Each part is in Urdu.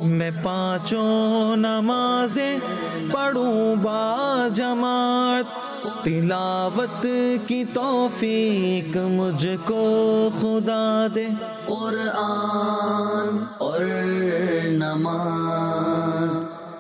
میں پانچوں نمازیں پڑھوں با جماعت، تلاوت کی توفیق مجھ کو خدا دے، قرآن اور نماز۔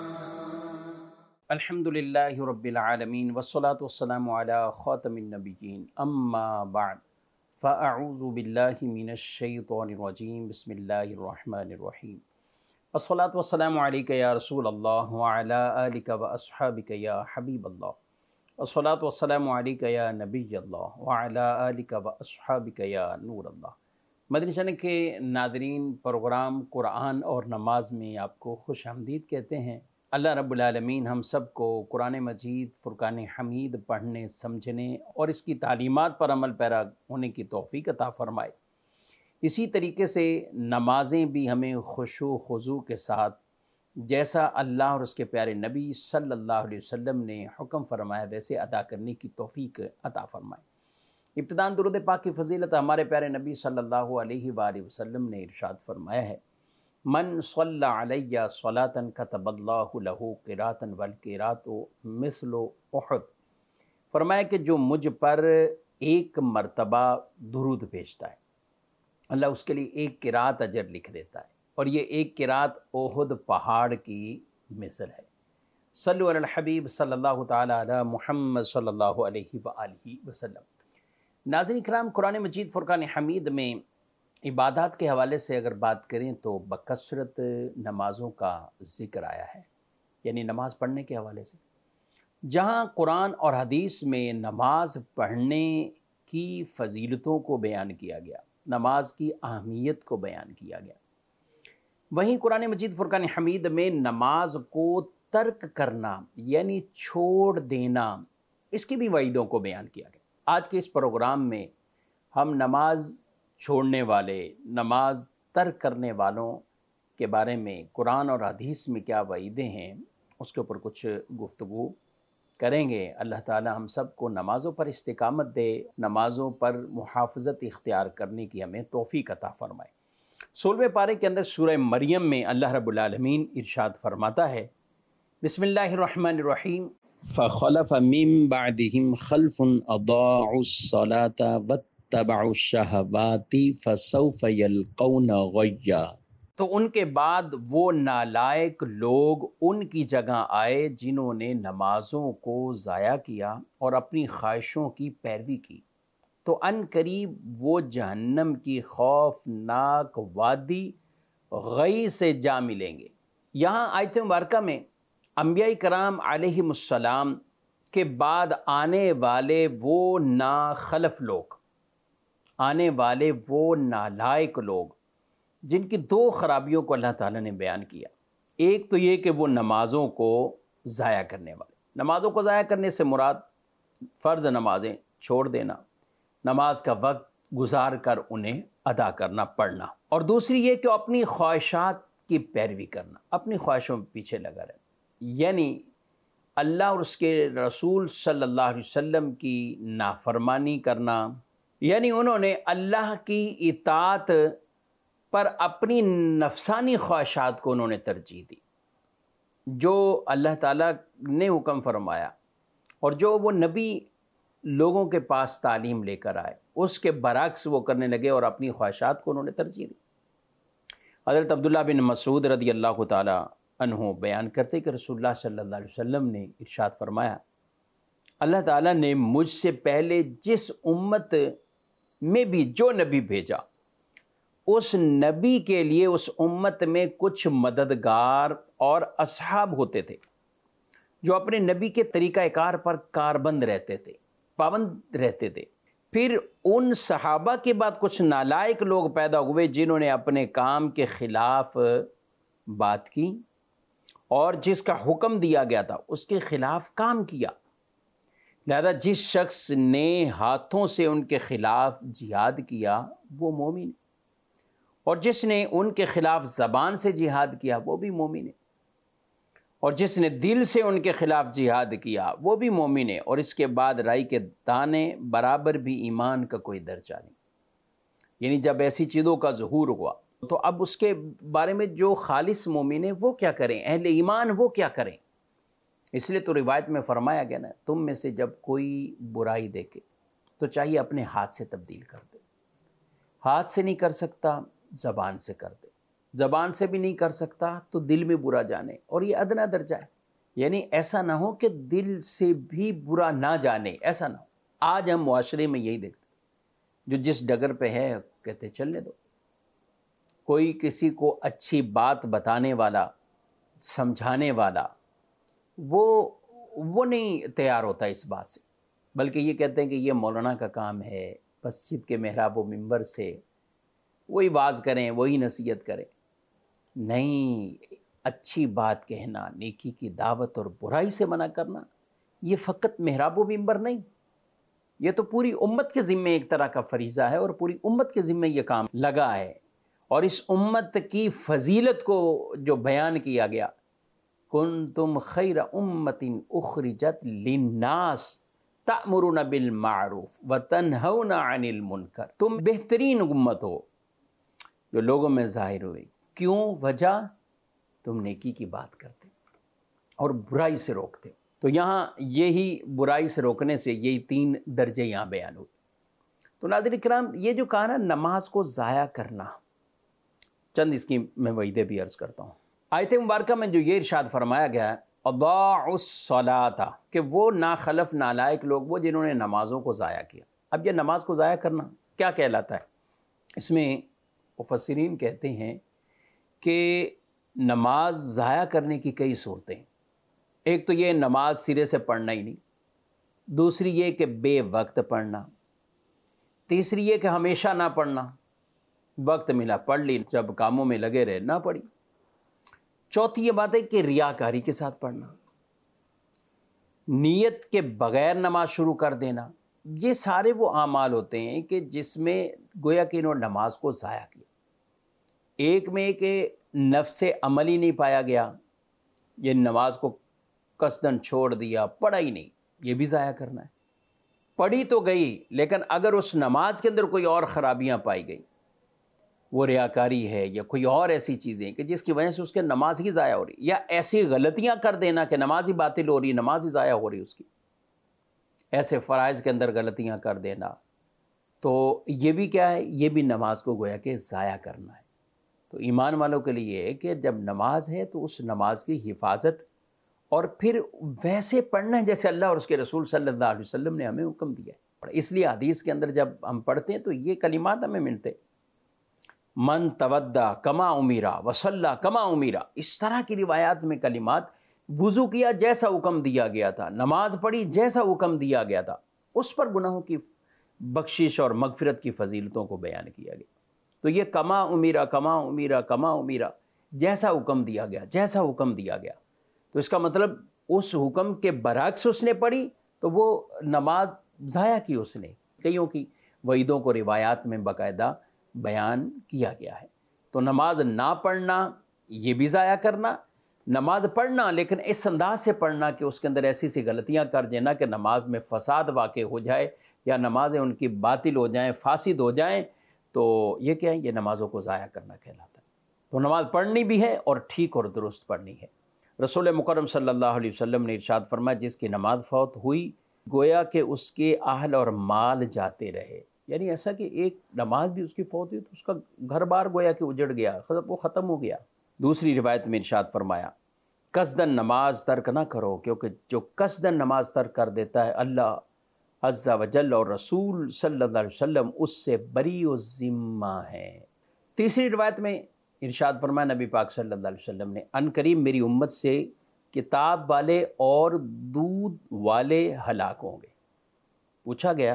الحمدللہ رب العالمین والصلاة والسلام علی خاتم النبیین، اما بعد فاعوذ باللہ من الشیطان الرجیم، بسم اللہ الرحمن الرحیم۔ الصلاة والسلام علیک یا رسول اللہ وعلی آلک واصحابک یا حبیب اللہ، الصلاة والسلام علیک یا نبی اللہ وعلی آلک واصحابک یا نور اللہ۔ مدنی چینل کے ناظرین، پروگرام قرآن اور نماز میں آپ کو خوش آمدید کہتے ہیں۔ اللہ رب العالمین ہم سب کو قرآن مجید فرقان حمید پڑھنے، سمجھنے اور اس کی تعلیمات پر عمل پیرا ہونے کی توفیق عطا فرمائے۔ اسی طریقے سے نمازیں بھی ہمیں خشوع و خضوع کے ساتھ جیسا اللہ اور اس کے پیارے نبی صلی اللہ علیہ وسلم نے حکم فرمایا ویسے ادا کرنے کی توفیق عطا فرمائے۔ ابتداءً درود پاک کی فضیلت ہمارے پیارے نبی صلی اللہ علیہ وآلہ وسلم نے ارشاد فرمایا ہے، من صلی علیہ صلاۃ کتب اللہ لہ قراۃ والقراۃ مثل احد۔ فرمایا کہ جو مجھ پر ایک مرتبہ درود بھیجتا ہے، اللہ اس کے لیے ایک قرات اجر لکھ دیتا ہے، اور یہ ایک قرات احد پہاڑ کی مثل ہے۔ صلو علی الحبیب صلی اللہ تعالی علی محمد صلی اللہ علیہ وآلہ وسلم۔ ناظرین کرام، قرآن مجید فرقان حمید میں عبادات کے حوالے سے اگر بات کریں تو بکثرت نمازوں کا ذکر آیا ہے، یعنی نماز پڑھنے کے حوالے سے۔ جہاں قرآن اور حدیث میں نماز پڑھنے کی فضیلتوں کو بیان کیا گیا، نماز کی اہمیت کو بیان کیا گیا، وہیں قرآن مجید فرقان حمید میں نماز کو ترک کرنا یعنی چھوڑ دینا، اس کی بھی وعیدوں کو بیان کیا گیا۔ آج کے اس پروگرام میں ہم نماز چھوڑنے والے، نماز ترک کرنے والوں کے بارے میں قرآن اور حدیث میں کیا وعیدیں ہیں اس کے اوپر کچھ گفتگو کریں گے۔ اللہ تعالی ہم سب کو نمازوں پر استقامت دے، نمازوں پر محافظت اختیار کرنے کی ہمیں توفیق عطا فرمائے۔ 16ویں پارے کے اندر سورہ مریم میں اللہ رب العالمین ارشاد فرماتا ہے، بسم اللہ الرحمن الرحیم، فخلف من بعدهم خلف اضاعوا الصلاة واتبعوا الشہوات فسوف یلقون غیا۔ تو ان کے بعد وہ نالائق لوگ ان کی جگہ آئے جنہوں نے نمازوں کو ضائع کیا اور اپنی خواہشوں کی پیروی کی، تو ان قریب وہ جہنم کی خوفناک وادی غی سے جا ملیں گے۔ یہاں آیت مبارکہ میں انبیاء کرام علیہم السلام کے بعد آنے والے وہ ناخلف لوگ، آنے والے وہ نالائق لوگ جن کی دو خرابیوں کو اللہ تعالیٰ نے بیان کیا۔ ایک تو یہ کہ وہ نمازوں کو ضائع کرنے والے، نمازوں کو ضائع کرنے سے مراد فرض نمازیں چھوڑ دینا، نماز کا وقت گزار کر انہیں ادا کرنا، پڑھنا، اور دوسری یہ کہ اپنی خواہشات کی پیروی کرنا، اپنی خواہشوں میں پیچھے لگا رہنا، یعنی اللہ اور اس کے رسول صلی اللہ علیہ وسلم کی نافرمانی کرنا، یعنی انہوں نے اللہ کی اطاعت پر اپنی نفسانی خواہشات کو انہوں نے ترجیح دی۔ جو اللہ تعالیٰ نے حکم فرمایا اور جو وہ نبی لوگوں کے پاس تعلیم لے کر آئے، اس کے برعکس وہ کرنے لگے اور اپنی خواہشات کو انہوں نے ترجیح دی۔ حضرت عبداللہ بن مسعود رضی اللہ تعالی عنہ بیان کرتے کہ رسول اللہ صلی اللہ علیہ وسلم نے ارشاد فرمایا، اللہ تعالیٰ نے مجھ سے پہلے جس امت میں بھی جو نبی بھیجا، اس نبی کے لیے اس امت میں کچھ مددگار اور اصحاب ہوتے تھے جو اپنے نبی کے طریقہ کار پر کاربند رہتے تھے، پابند رہتے تھے۔ پھر ان صحابہ کے بعد کچھ نالائق لوگ پیدا ہوئے جنہوں نے اپنے کام کے خلاف بات کی اور جس کا حکم دیا گیا تھا اس کے خلاف کام کیا۔ لہذا جس شخص نے ہاتھوں سے ان کے خلاف جہاد کیا وہ مومن ہے، اور جس نے ان کے خلاف زبان سے جہاد کیا وہ بھی مومن ہے، اور جس نے دل سے ان کے خلاف جہاد کیا وہ بھی مومن ہے، اور اس کے بعد رائی کے دانے برابر بھی ایمان کا کوئی درجہ نہیں۔ یعنی جب ایسی چیزوں کا ظہور ہوا تو اب اس کے بارے میں جو خالص مومن ہے وہ کیا کریں، اہل ایمان وہ کیا کریں؟ اس لیے تو روایت میں فرمایا گیا نا، تم میں سے جب کوئی برائی دیکھے تو چاہیے اپنے ہاتھ سے تبدیل کر دے، ہاتھ سے نہیں کر سکتا زبان سے کر دے، زبان سے بھی نہیں کر سکتا تو دل میں برا جانے، اور یہ ادنا درجہ ہے، یعنی ایسا نہ ہو کہ دل سے بھی برا نہ جانے، ایسا نہ ہو۔ آج ہم معاشرے میں یہی دیکھتے جو جس ڈگر پہ ہے کہتے چلنے دو، کوئی کسی کو اچھی بات بتانے والا، سمجھانے والا، وہ نہیں تیار ہوتا اس بات سے، بلکہ یہ کہتے ہیں کہ یہ مولانا کا کام ہے، مسجد کے محراب و منبر سے وہی واز کریں، وہی نصیحت کریں۔ نہیں، اچھی بات کہنا، نیکی کی دعوت اور برائی سے منع کرنا، یہ فقط محراب و منبر نہیں، یہ تو پوری امت کے ذمے ایک طرح کا فریضہ ہے، اور پوری امت کے ذمے یہ کام لگا ہے۔ اور اس امت کی فضیلت کو جو بیان کیا گیا، کنتم خیر امت اخرجت للناس تأمرون بالمعروف وتنہون عن المنکر، تم بہترین امت ہو جو لوگوں میں ظاہر ہوئی، کیوں؟ وجہ تم نیکی کی بات کرتے اور برائی سے روکتے۔ تو یہاں یہی برائی سے روکنے سے یہی 3 درجے یہاں بیان ہوئے۔ تو ناظرین کرام، یہ جو کہا نا نماز کو ضائع کرنا، چند اس کی میں وعیدیں بھی عرض کرتا ہوں۔ آیت مبارکہ میں جو یہ ارشاد فرمایا گیا ہے اضاعوا الصلاۃ، کہ وہ ناخلف نالائق لوگ وہ جنہوں نے نمازوں کو ضائع کیا۔ اب یہ نماز کو ضائع کرنا کیا کہلاتا ہے؟ اس میں مفسرین کہتے ہیں کہ نماز ضائع کرنے کی کئی صورتیں ہیں۔ ایک تو یہ نماز سرے سے پڑھنا ہی نہیں، دوسری یہ کہ بے وقت پڑھنا، تیسری یہ کہ ہمیشہ نہ پڑھنا، وقت ملا پڑھ لی، جب کاموں میں لگے رہے نہ پڑھی، چوتھی یہ بات ہے کہ ریاکاری کے ساتھ پڑھنا، نیت کے بغیر نماز شروع کر دینا۔ یہ سارے وہ اعمال ہوتے ہیں کہ جس میں گویا کہ انہوں نے نماز کو ضائع کیا۔ ایک میں کہ نفس عملی نہیں پایا گیا، یہ نماز کو قصداً چھوڑ دیا، پڑھا ہی نہیں، یہ بھی ضائع کرنا ہے۔ پڑھی تو گئی لیکن اگر اس نماز کے اندر کوئی اور خرابیاں پائی گئی، وہ ریاکاری ہے یا کوئی اور ایسی چیزیں کہ جس کی وجہ سے اس کے نماز ہی ضائع ہو رہی، یا ایسی غلطیاں کر دینا کہ نماز ہی باطل ہو رہی، نماز ہی ضائع ہو رہی اس کی، ایسے فرائض کے اندر غلطیاں کر دینا، تو یہ بھی کیا ہے؟ یہ بھی نماز کو گویا کہ ضائع کرنا ہے۔ تو ایمان والوں کے لیے یہ ہے کہ جب نماز ہے تو اس نماز کی حفاظت، اور پھر ویسے پڑھنا ہے جیسے اللہ اور اس کے رسول صلی اللہ علیہ وسلم نے ہمیں حکم دیا ہے۔ اس لیے حدیث کے اندر جب ہم پڑھتے ہیں تو یہ کلمات ہمیں ملتے، من تودع کما امیرا وصلی کما امیرا، اس طرح کی روایات میں کلمات، وضو کیا جیسا حکم دیا گیا تھا، نماز پڑھی جیسا حکم دیا گیا تھا، اس پر گناہوں کی بخشش اور مغفرت کی فضیلتوں کو بیان کیا گیا۔ تو یہ کما امیرا کما امیرا کما امیرا، جیسا حکم دیا گیا، جیسا حکم دیا گیا، تو اس کا مطلب اس حکم کے برعکس اس نے پڑھی تو وہ نماز ضائع کی اس نے۔ کئیوں کی وعیدوں کو روایات میں باقاعدہ بیان کیا گیا ہے۔ تو نماز نہ پڑھنا یہ بھی ضائع کرنا، نماز پڑھنا لیکن اس انداز سے پڑھنا کہ اس کے اندر ایسی سی غلطیاں کر دینا کہ نماز میں فساد واقع ہو جائے یا نمازیں ان کی باطل ہو جائیں، فاسد ہو جائیں، تو یہ کیا ہے؟ یہ نمازوں کو ضائع کرنا کہلاتا ہے۔ تو نماز پڑھنی بھی ہے اور ٹھیک اور درست پڑھنی ہے۔ رسول مکرم صلی اللہ علیہ وسلم نے ارشاد فرمایا، جس کی نماز فوت ہوئی گویا کہ اس کے اہل اور مال جاتے رہے، یعنی ایسا کہ ایک نماز بھی اس کی فوت ہوئی تو اس کا گھر بار گویا کہ اجڑ گیا، وہ ختم ہو گیا۔ دوسری روایت میں ارشاد فرمایا، قصداً نماز ترک نہ کرو، کیونکہ جو قصداً نماز ترک کر دیتا ہے اللہ عز و جل اور رسول صلی اللہ علیہ وسلم اس سے بری و ذمہ ہے۔ تیسری روایت میں ارشاد فرمایا نبی پاک صلی اللہ علیہ وسلم نے، ان قریب میری امت سے کتاب والے اور دودھ والے ہلاک ہوں گے۔ پوچھا گیا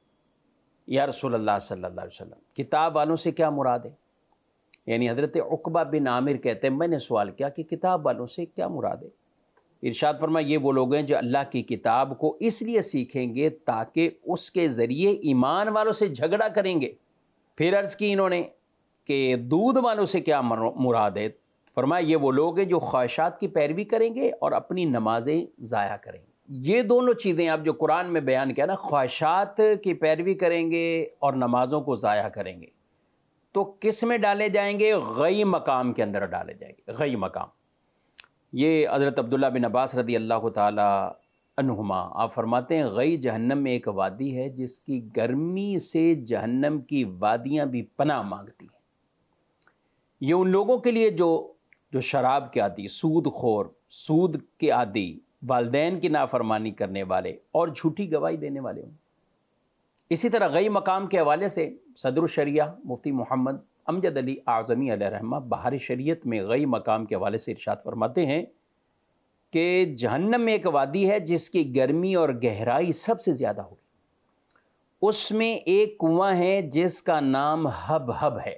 یا رسول اللہ صلی اللہ علیہ وسلم کتاب والوں سے کیا مراد ہے؟ یعنی حضرت عقبہ بن عامر کہتے ہیں میں نے سوال کیا کہ کتاب والوں سے کیا مراد ہے؟ ارشاد فرمایا یہ وہ لوگ ہیں جو اللہ کی کتاب کو اس لیے سیکھیں گے تاکہ اس کے ذریعے ایمان والوں سے جھگڑا کریں گے۔ پھر عرض کی انہوں نے کہ دودھ والوں سے کیا مراد ہے؟ فرمایا یہ وہ لوگ ہیں جو خواہشات کی پیروی کریں گے اور اپنی نمازیں ضائع کریں گے۔ یہ دونوں چیزیں آپ جو قرآن میں بیان کیا نا، خواہشات کی پیروی کریں گے اور نمازوں کو ضائع کریں گے، تو کس میں ڈالے جائیں گے؟ غی مقام کے اندر ڈالے جائیں گے، غی مقام۔ یہ حضرت عبداللہ بن عباس رضی اللہ تعالی عنہما آپ فرماتے ہیں غی جہنم میں ایک وادی ہے جس کی گرمی سے جہنم کی وادیاں بھی پناہ مانگتی ہیں۔ یہ ان لوگوں کے لیے جو شراب کے عادی، سود خور، سود کے عادی، والدین کی نافرمانی کرنے والے اور جھوٹی گواہی دینے والے ہوں۔ اسی طرح غی مقام کے حوالے سے صدر الشریعہ مفتی محمد امجد علی اعظمی علیہ رحمہ بہار شریعت میں غی مقام کے حوالے سے ارشاد فرماتے ہیں کہ جہنم میں ایک وادی ہے جس کی گرمی اور گہرائی سب سے زیادہ ہوگی۔ اس میں ایک کنواں ہے جس کا نام ہب ہب ہے۔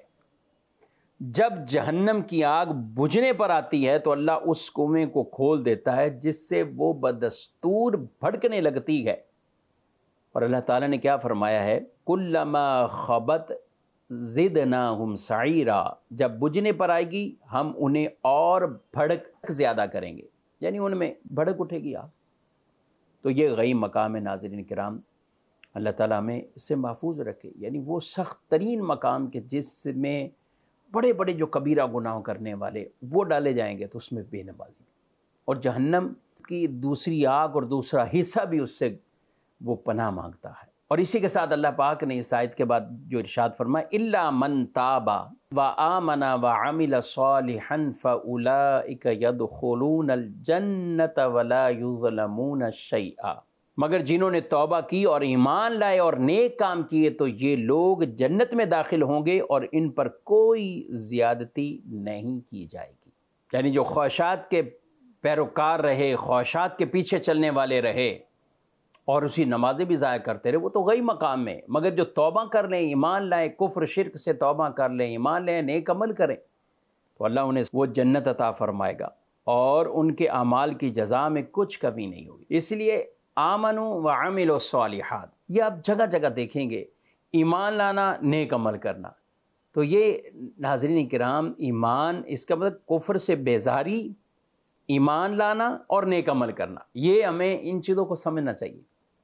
جب جہنم کی آگ بجھنے پر آتی ہے تو اللہ اس کنویں کو کھول دیتا ہے جس سے وہ بدستور بھڑکنے لگتی ہے، اور اللہ تعالیٰ نے کیا فرمایا ہے؟ کلما خبت زدناہم سعیرا، جب بجھنے پر آئے گی ہم انہیں اور بھڑک زیادہ کریں گے، یعنی ان میں بھڑک اٹھے گی آگ۔ تو یہ غی مقام ہے ناظرین کرام، اللہ تعالیٰ ہمیں اس سے محفوظ رکھے، یعنی وہ سخت ترین مقام کے جس میں بڑے بڑے جو کبیرہ گناہ کرنے والے وہ ڈالے جائیں گے تو اس میں بے نمازی، اور جہنم کی دوسری آگ اور دوسرا حصہ بھی اس سے وہ پناہ مانگتا ہے۔ اور اسی کے ساتھ اللہ پاک نے اس آیت کے بعد جو ارشاد فرمایا الا من تاب وآمن وعمل صالحا فاولئک يدخلون الجنة ولا يظلمون شیئا، مگر جنہوں نے توبہ کی اور ایمان لائے اور نیک کام کیے تو یہ لوگ جنت میں داخل ہوں گے اور ان پر کوئی زیادتی نہیں کی جائے گی۔ یعنی جو خواہشات کے پیروکار رہے، خواہشات کے پیچھے چلنے والے رہے اور اسی نمازیں بھی ضائع کرتے رہے، وہ تو غی مقام میں، مگر جو توبہ کر لیں، ایمان لائیں، کفر شرک سے توبہ کر لیں، ایمان لیں، نیک عمل کریں تو اللہ انہیں وہ جنت عطا فرمائے گا اور ان کے اعمال کی جزا میں کچھ کمی نہیں ہوگی۔ اس لیے آمنوا وعملوا الصالحات، یہ آپ جگہ جگہ دیکھیں گے، ایمان لانا، نیک عمل کرنا۔ تو یہ ناظرین کرام ایمان، اس کا مطلب کفر سے بیزاری، ایمان لانا اور نیک عمل کرنا، یہ ہمیں ان چیزوں کو سمجھنا چاہیے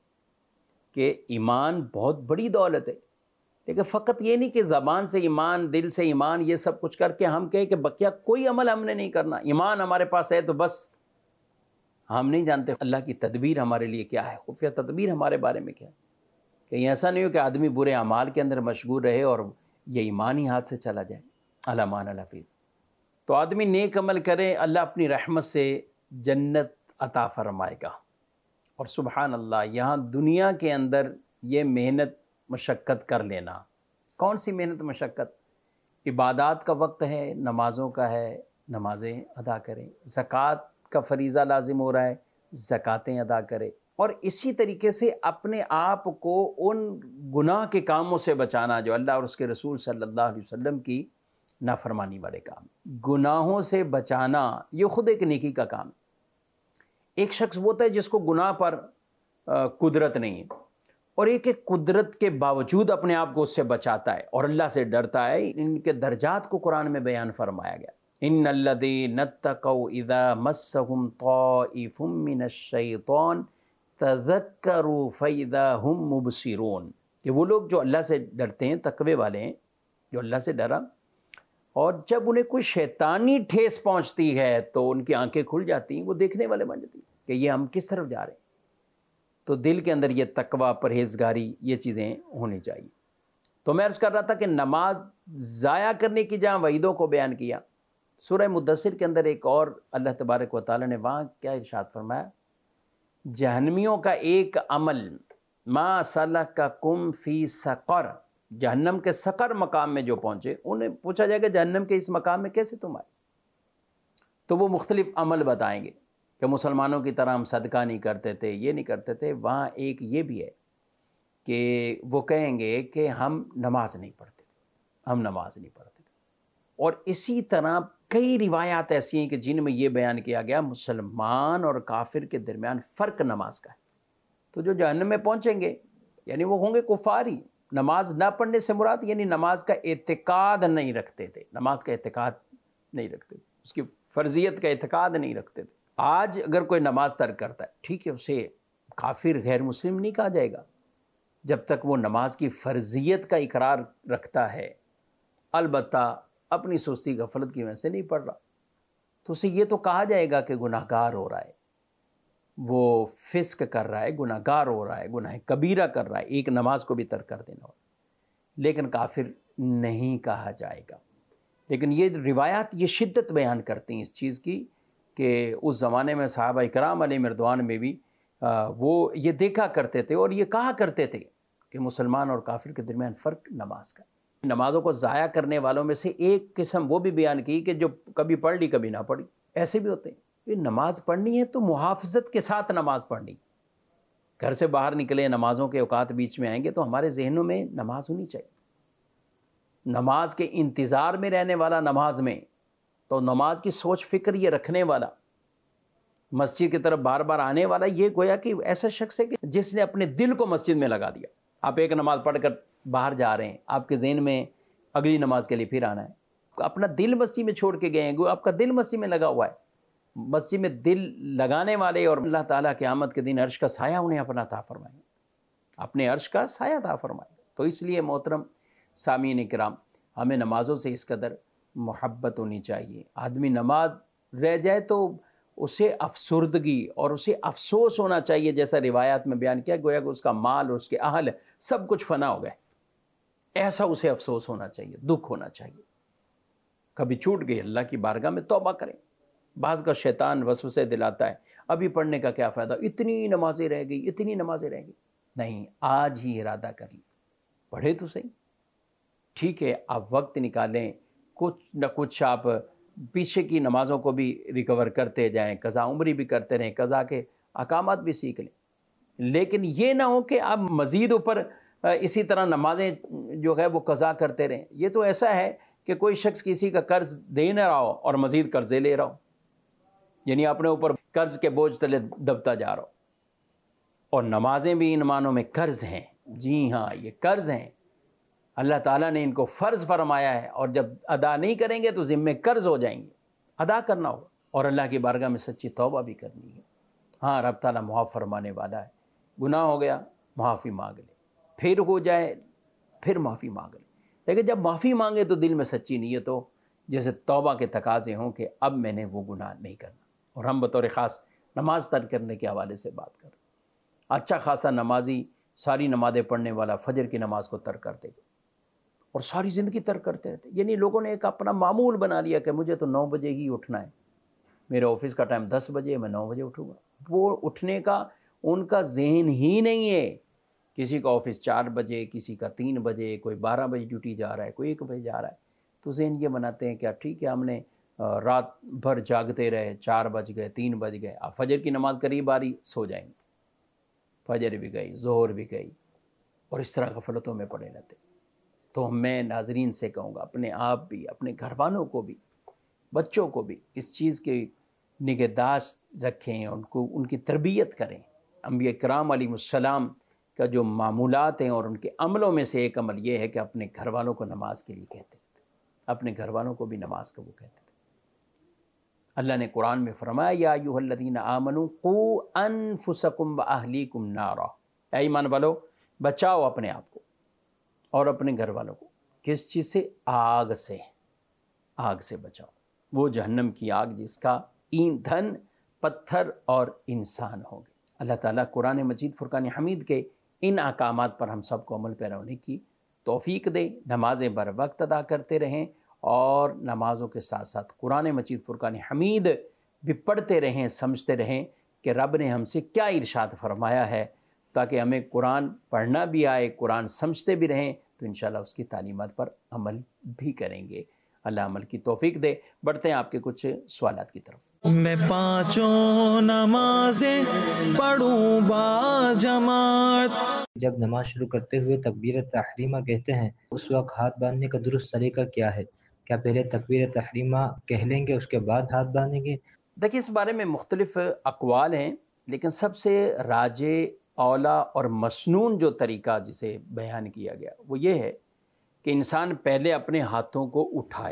کہ ایمان بہت بڑی دولت ہے، لیکن فقط یہ نہیں کہ زبان سے ایمان، دل سے ایمان، یہ سب کچھ کر کے ہم کہیں کہ بقیہ کوئی عمل ہم نے نہیں کرنا، ایمان ہمارے پاس ہے تو بس۔ ہم نہیں جانتے اللہ کی تدبیر ہمارے لیے کیا ہے، خفیہ تدبیر ہمارے بارے میں کیا ہے، کہیں ایسا نہیں ہو کہ آدمی برے اعمال کے اندر مشغول رہے اور یہ ایمان ہی ہاتھ سے چلا جائے۔ علامان الحفیظ، تو آدمی نیک عمل کرے، اللہ اپنی رحمت سے جنت عطا فرمائے گا۔ اور سبحان اللہ، یہاں دنیا کے اندر یہ محنت مشقت کر لینا، کون سی محنت مشقت؟ عبادات کا وقت ہے، نمازوں کا ہے، نمازیں ادا کریں، زکوٰۃ کا فریضہ لازم ہو رہا ہے، زکاتیں ادا کرے، اور اسی طریقے سے اپنے آپ کو ان گناہ کے کاموں سے بچانا جو اللہ اور اس کے رسول صلی اللہ علیہ وسلم کی نافرمانی والے کام۔ گناہوں سے بچانا یہ خود ایک نیکی کا کام ہے۔ ایک شخص وہ ہوتا ہے جس کو گناہ پر قدرت نہیں ہے، اور ایک قدرت کے باوجود اپنے آپ کو اس سے بچاتا ہے اور اللہ سے ڈرتا ہے۔ ان کے درجات کو قرآن میں بیان فرمایا گیا، ان الذین اتقوا اذا مسهم طائف من الشیطان تذکروا فاذا هم مبصرون، کہ وہ لوگ جو اللہ سے ڈرتے ہیں، تقوی والے ہیں، جو اللہ سے ڈرا، اور جب انہیں کوئی شیطانی ٹھیس پہنچتی ہے تو ان کی آنکھیں کھل جاتی ہیں، وہ دیکھنے والے بن جاتی ہیں کہ یہ ہم کس طرف جا رہے ہیں۔ تو دل کے اندر یہ تقوی، پرہیزگاری، یہ چیزیں ہونی چاہیے۔ تو میں عرض کر رہا تھا کہ نماز ضائع کرنے کی جہاں وعیدوں کو بیان کیا، سورہ مدثر کے اندر ایک اور اللہ تبارک و تعالی نے وہاں کیا ارشاد فرمایا؟ جہنمیوں کا ایک عمل، ما سلککم فی سقر، جہنم کے سقر مقام میں جو پہنچے انہیں پوچھا جائے گا جہنم کے اس مقام میں کیسے تم آئے؟ تو وہ مختلف عمل بتائیں گے کہ مسلمانوں کی طرح ہم صدقہ نہیں کرتے تھے، یہ نہیں کرتے تھے۔ وہاں ایک یہ بھی ہے کہ وہ کہیں گے کہ ہم نماز نہیں پڑھتے، ہم نماز نہیں پڑھتے تھے۔ اور اسی طرح کئی روایات ایسی ہیں کہ جن میں یہ بیان کیا گیا مسلمان اور کافر کے درمیان فرق نماز کا ہے۔ تو جو جہنم میں پہنچیں گے یعنی وہ ہوں گے کفار ہی، نماز نہ پڑھنے سے مراد یعنی نماز کا اعتقاد نہیں رکھتے تھے، نماز کا اعتقاد نہیں رکھتے تھے، اس کی فرضیت کا اعتقاد نہیں رکھتے تھے۔ آج اگر کوئی نماز ترک کرتا ہے، ٹھیک ہے، اسے کافر غیر مسلم نہیں کہا جائے گا جب تک وہ نماز کی فرضیت کا اقرار رکھتا ہے البتہ اپنی سستی غفلت کی وجہ سے نہیں پڑھ رہا، تو اسے یہ تو کہا جائے گا کہ گناہ گار ہو رہا ہے، وہ فسق کر رہا ہے، گناہ گار ہو رہا ہے، گناہ کبیرہ کر رہا ہے، ایک نماز کو بھی ترک کر دینا ہو، لیکن کافر نہیں کہا جائے گا۔ لیکن یہ روایات یہ شدت بیان کرتی ہیں اس چیز کی کہ اس زمانے میں صحابہ اکرام علیہم رضوان میں بھی وہ یہ دیکھا کرتے تھے اور یہ کہا کرتے تھے کہ مسلمان اور کافر کے درمیان فرق نماز کا۔ نمازوں کو ضائع کرنے والوں میں سے ایک قسم وہ بھی بیان کی کہ جو کبھی پڑھ لی کبھی نہ پڑھی، ایسے بھی ہوتے ہیں۔ یہ نماز پڑھنی ہے تو محافظت کے ساتھ نماز پڑھنی، گھر سے باہر نکلے نمازوں کے اوقات بیچ میں آئیں گے تو ہمارے ذہنوں میں نماز ہونی چاہیے، نماز کے انتظار میں رہنے والا، نماز میں تو نماز کی سوچ فکر یہ رکھنے والا، مسجد کی طرف بار بار آنے والا، یہ گویا کہ ایسا شخص ہے کہ جس نے اپنے دل کو مسجد میں لگا دیا۔ آپ ایک نماز پڑھ کر باہر جا رہے ہیں، آپ کے ذہن میں اگلی نماز کے لیے پھر آنا ہے، اپنا دل مسجد میں چھوڑ کے گئے ہیں، آپ کا دل مسجد میں لگا ہوا ہے۔ مسجد میں دل لگانے والے اور اللہ تعالیٰ قیامت کے دن عرش کا سایہ انہیں اپنا عطا فرمائے، اپنے عرش کا سایہ عطا فرمائے۔ تو اس لیے محترم سامعین کرام، ہمیں نمازوں سے اس قدر محبت ہونی چاہیے۔ آدمی نماز رہ جائے تو اسے افسردگی اور اسے افسوس ہونا چاہیے، جیسا روایات میں بیان کیا، گویا کہ اس کا مال اور اس کے اہل سب کچھ فنا ہو گئے، ایسا اسے افسوس ہونا چاہیے، دکھ ہونا چاہیے۔ کبھی چھوٹ گئی، اللہ کی بارگاہ میں توبہ کریں۔ بعض کا شیطان وسوسے دلاتا ہے، ابھی پڑھنے کا کیا فائدہ، اتنی نمازیں رہ گئی، اتنی نمازیں رہ گئی۔ نہیں، آج ہی ارادہ کر لی، پڑھے تو صحیح، ٹھیک ہے، آپ وقت نکالیں، کچھ نہ کچھ آپ پیچھے کی نمازوں کو بھی ریکور کرتے جائیں، قضا عمری بھی کرتے رہیں، قضا کے احکامات بھی سیکھ لیں، لیکن یہ نہ ہو کہ آپ مزید اوپر اسی طرح نمازیں جو ہے وہ قضا کرتے رہیں۔ یہ تو ایسا ہے کہ کوئی شخص کسی کا قرض دے نہ رہا ہو اور مزید قرضے لے رہا ہو، یعنی اپنے اوپر قرض کے بوجھ تلے دبتا جا رہا ہو۔ اور نمازیں بھی ان معنوں میں قرض ہیں، جی ہاں یہ قرض ہیں، اللہ تعالیٰ نے ان کو فرض فرمایا ہے، اور جب ادا نہیں کریں گے تو ذمے قرض ہو جائیں گے، ادا کرنا ہوگا، اور اللہ کی بارگاہ میں سچی توبہ بھی کرنی ہے۔ ہاں، رب تعالیٰ معاف فرمانے والا ہے، گناہ ہو گیا معافی مانگ لے، پھر ہو جائے پھر معافی مانگ لے، لیکن جب معافی مانگے تو دل میں سچی نیت ہو، جیسے توبہ کے تقاضے ہوں کہ اب میں نے وہ گناہ نہیں کرنا۔ اور ہم بطور خاص نماز ترک کرنے کے حوالے سے بات کر، اچھا خاصا نمازی ساری نمازیں پڑھنے والا فجر کی نماز کو ترک کر دے گا اور ساری زندگی ترک کرتے رہتے، یعنی لوگوں نے ایک اپنا معمول بنا لیا کہ مجھے تو 9 بجے ہی اٹھنا ہے، میرے آفس کا ٹائم 10 بجے، میں 9 بجے اٹھوں گا۔ وہ اٹھنے کا ان کا ذہن ہی نہیں ہے، کسی کا آفس 4 بجے، کسی کا 3 بجے، کوئی 12 بجے ڈیوٹی جا رہا ہے، کوئی 1 بجے جا رہا ہے، تو ذہن یہ بناتے ہیں کہ ٹھیک ہے ہم نے رات بھر جاگتے رہے، 4 بج گئے، 3 بج گئے، اب فجر کی نماز قریب آ رہی، سو جائیں گے، فجر بھی گئی، ظہر بھی گئی، اور اس طرح غفلتوں میں پڑے رہتے۔ تو میں ناظرین سے کہوں گا، اپنے آپ بھی، اپنے گھر والوں کو بھی، بچوں کو بھی اس چیز کی نگہداشت رکھیں، ان کی تربیت کریں۔ انبیاء کرام علیہ السلام کا جو معمولات ہیں اور ان کے عملوں میں سے ایک عمل یہ ہے کہ اپنے گھر والوں کو نماز کے لیے کہتے تھے، اپنے گھر والوں کو بھی نماز کا وہ کہتے تھے۔ اللہ نے قرآن میں فرمایا، یا ایھا الذین آمنوا قوا انفسکم واہلیکم نارا، اے ایمان والو بچاؤ اپنے آپ کو اور اپنے گھر والوں کو، کس چیز سے؟ آگ سے، آگ سے بچاؤ، وہ جہنم کی آگ جس کا ایندھن پتھر اور انسان ہوں گے۔ اللہ تعالیٰ قرآن مجید فرقان حمید کے ان احکامات پر ہم سب کو عمل پیرا ہونے کی توفیق دے، نمازیں بر وقت ادا کرتے رہیں، اور نمازوں کے ساتھ ساتھ قرآن مجید فرقان حمید بھی پڑھتے رہیں، سمجھتے رہیں کہ رب نے ہم سے کیا ارشاد فرمایا ہے، تاکہ ہمیں قرآن پڑھنا بھی آئے، قرآن سمجھتے بھی رہیں، تو انشاءاللہ اس کی تعلیمات پر عمل بھی کریں گے۔ اللہ عمل کی توفیق دے۔ بڑھتے ہیں آپ کے کچھ سوالات کی طرف۔ میں 5 نمازیں پڑھوں با جماعت۔ جب نماز شروع کرتے ہوئے تکبیر تحریمہ کہتے ہیں اس وقت ہاتھ باندھنے کا درست طریقہ کیا ہے؟ کیا پہلے تکبیر تحریمہ کہہ لیں گے اس کے بعد ہاتھ باندھیں گے؟ دیکھیں، اس بارے میں مختلف اقوال ہیں، لیکن سب سے راجح، اولا اور مسنون جو طریقہ جسے بیان کیا گیا وہ یہ ہے کہ انسان پہلے اپنے ہاتھوں کو اٹھائے،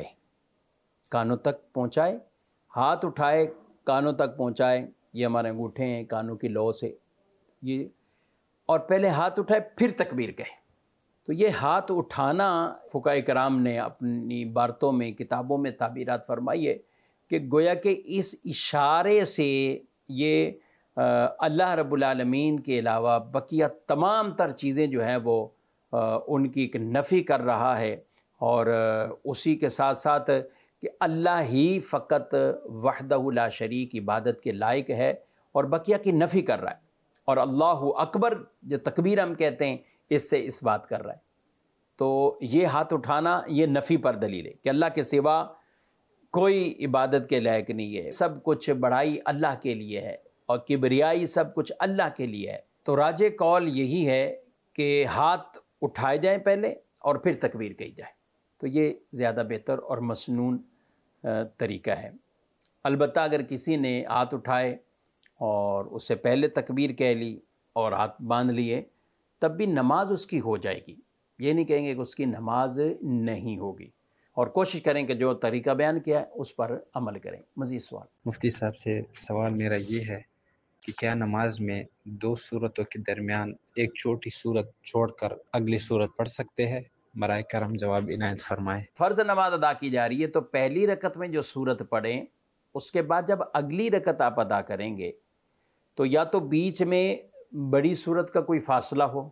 کانوں تک پہنچائے، ہاتھ اٹھائے کانوں تک پہنچائے، یہ ہمارے انگوٹھے ہیں کانوں کی لو سے، یہ، اور پہلے ہاتھ اٹھائے پھر تکبیر کہے۔ تو یہ ہاتھ اٹھانا فقہاء کرام نے اپنی عبارتوں میں کتابوں میں تعبیرات فرمائی ہے کہ گویا کہ اس اشارے سے یہ اللہ رب العالمین کے علاوہ بقیہ تمام تر چیزیں جو ہیں وہ ان کی ایک نفی کر رہا ہے، اور اسی کے ساتھ ساتھ کہ اللہ ہی فقط وحدہ لا شریک عبادت کے لائق ہے، اور بقیہ کی نفی کر رہا ہے، اور اللہ اکبر جو تکبیر ہم کہتے ہیں اس سے اس بات کر رہا ہے۔ تو یہ ہاتھ اٹھانا یہ نفی پر دلیل ہے کہ اللہ کے سوا کوئی عبادت کے لائق نہیں ہے، سب کچھ بڑائی اللہ کے لیے ہے اور کبریائی سب کچھ اللہ کے لیے ہے۔ تو راجح قول یہی ہے کہ ہاتھ اٹھائے جائیں پہلے اور پھر تکبیر کہی جائے، تو یہ زیادہ بہتر اور مسنون طریقہ ہے۔ البتہ اگر کسی نے ہاتھ اٹھائے اور اس سے پہلے تکبیر کہہ لی اور ہاتھ باندھ لیے، تب بھی نماز اس کی ہو جائے گی، یہ نہیں کہیں گے کہ اس کی نماز نہیں ہوگی، اور کوشش کریں کہ جو طریقہ بیان کیا ہے اس پر عمل کریں۔ مزید سوال؟ مفتی صاحب سے سوال میرا یہ ہے کہ کیا نماز میں دو صورتوں کے درمیان ایک چھوٹی صورت چھوڑ کر اگلی صورت پڑھ سکتے ہیں؟ برائے کرم جواب عنایت فرمائیں۔ فرض نماز ادا کی جا رہی ہے تو پہلی رکعت میں جو صورت پڑھیں، اس کے بعد جب اگلی رکعت آپ ادا کریں گے تو یا تو بیچ میں بڑی صورت کا کوئی فاصلہ ہو،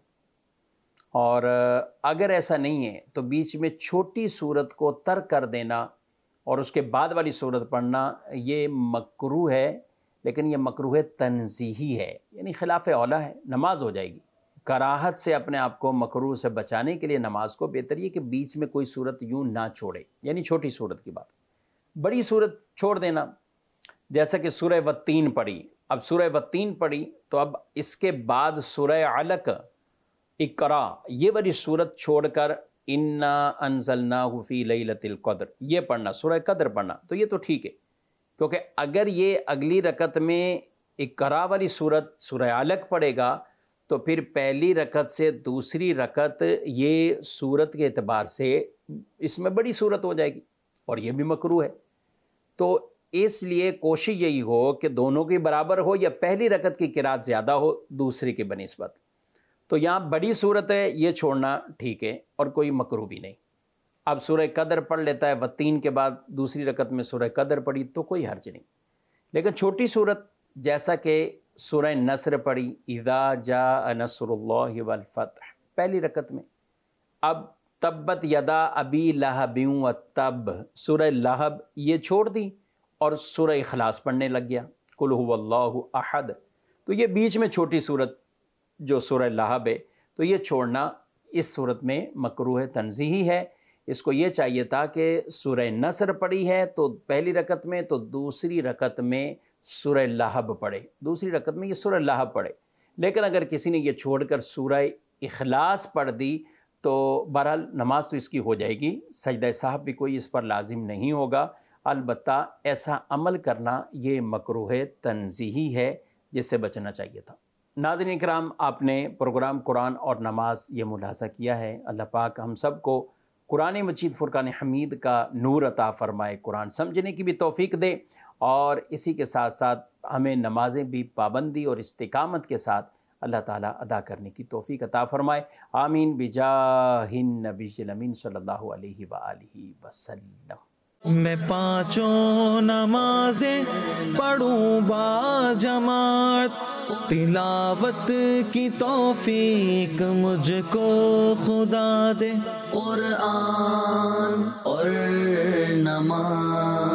اور اگر ایسا نہیں ہے تو بیچ میں چھوٹی صورت کو ترک کر دینا اور اس کے بعد والی صورت پڑھنا، یہ مکروہ ہے، لیکن یہ مکروہ تنزیہی ہے، یعنی خلاف اولیٰ ہے، نماز ہو جائے گی۔ کراہت سے اپنے آپ کو مکروہ سے بچانے کے لیے نماز کو بہتر یہ کہ بیچ میں کوئی صورت یوں نہ چھوڑے، یعنی چھوٹی صورت کی بات۔ بڑی صورت چھوڑ دینا، جیسا کہ سورہ والتین پڑھی، اب سورہ والتین پڑھی تو اب اس کے بعد سورہ علق، اقرا، یہ والی صورت چھوڑ کر انا انزلناہ فی لیلۃ القدر یہ پڑھنا، سورہ قدر پڑھنا، تو یہ تو ٹھیک ہے، کیونکہ اگر یہ اگلی رکعت میں اقرا والی صورت سورہ علق پڑھے گا تو پھر پہلی رکعت سے دوسری رکعت یہ صورت کے اعتبار سے اس میں بڑی صورت ہو جائے گی، اور یہ بھی مکروہ ہے۔ تو اس لیے کوشش یہی ہو کہ دونوں کی برابر ہو، یا پہلی رکعت کی قرات زیادہ ہو دوسری کے بنسبت۔ تو یہاں بڑی صورت ہے، یہ چھوڑنا ٹھیک ہے اور کوئی مکروہ بھی نہیں۔ اب سورہ قدر پڑھ لیتا ہے، والتین کے بعد دوسری رکعت میں سورہ قدر پڑھی تو کوئی حرج نہیں، لیکن چھوٹی صورت جیسا کہ سورہ نصر پڑھی، اذا جاء نصر اللہ والفتح پہلی رکعت میں، اب تبت یدا ابی لہب وتب سورہ لہب یہ چھوڑ دی اور سورہ اخلاص پڑھنے لگ گیا، قل هو اللہ احد، تو یہ بیچ میں چھوٹی صورت جو سورہ لہب ہے تو یہ چھوڑنا اس صورت میں مکروہ تنزیہی ہے۔ اس کو یہ چاہیے تھا کہ سورہ نصر پڑھی ہے تو پہلی رکعت میں، تو دوسری رکعت میں سورہ لہب پڑھے، دوسری رکعت میں یہ سورہ لہب پڑھے، لیکن اگر کسی نے یہ چھوڑ کر سورہ اخلاص پڑھ دی تو بہرحال نماز تو اس کی ہو جائے گی، سجدہ سہو بھی کوئی اس پر لازم نہیں ہوگا، البتہ ایسا عمل کرنا یہ مکروہ تنزیہی ہے جس سے بچنا چاہیے تھا۔ ناظرین کرام، آپ نے پروگرام قرآن اور نماز یہ ملاحظہ کیا ہے، اللہ پاک ہم سب کو قرآن مجید فرقان حمید کا نور عطا فرمائے، قرآن سمجھنے کی بھی توفیق دے، اور اسی کے ساتھ ساتھ ہمیں نمازیں بھی پابندی اور استقامت کے ساتھ اللہ تعالیٰ ادا کرنے کی توفیق عطا فرمائے، آمین بجاہ النبی الامین صلی اللہ علیہ وآلہ وسلم۔ میں پانچوں نمازیں پڑھوں با جماعت، تلاوت کی توفیق مجھ کو خدا دے، قرآن اور نماز